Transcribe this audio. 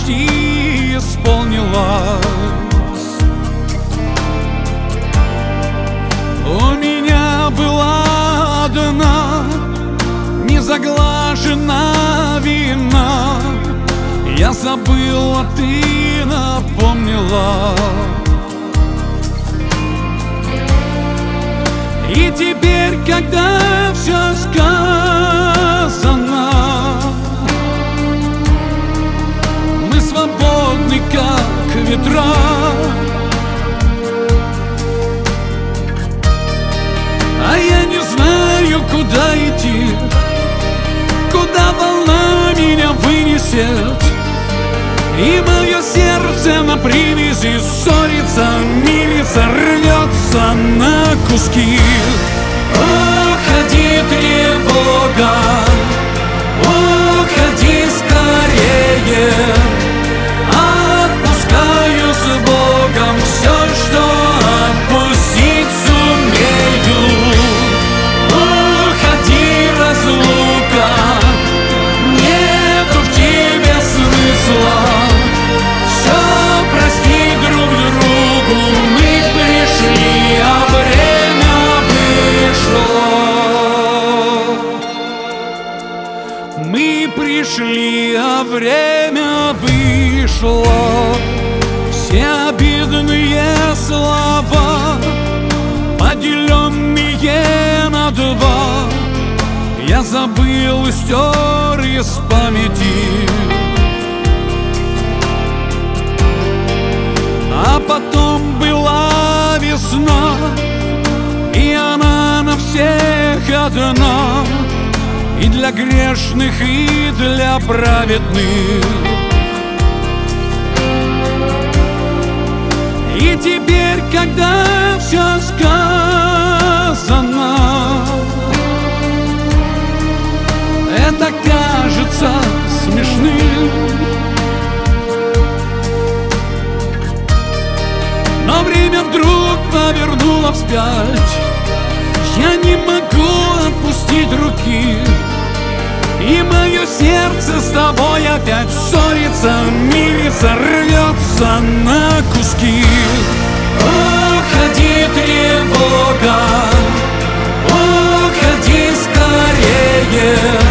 почти исполнилась. У меня была одна незаглажена вина. Я забыл, а ты напомнила. И теперь, когда все сказано, мы свободны, как ветра. А я не знаю, куда идти, куда волна меня вынесет. И мое сердце на привязи ссорится, мирится, рвется на куски. Уходи, тревога, уходи скорее. Отпускаю с Богом все, что отпустить сумею. Уходи, разлука, нету в тебе смысла. Все прости друг другу, мы пришли, а время вышло. Мы пришли, а время вышло. Все обидные слова, поделенные на два, я забыл и стер из памяти. А потом была весна, и она на всех одна, и для грешных, и для праведных. И теперь, когда все сказано, это кажется смешным. Но время вдруг повернуло вспять. Я не могу отпустить руки, и мое сердце с тобой опять ссорится, мирится, рвется на куски. Уходи, тревога, уходи скорее.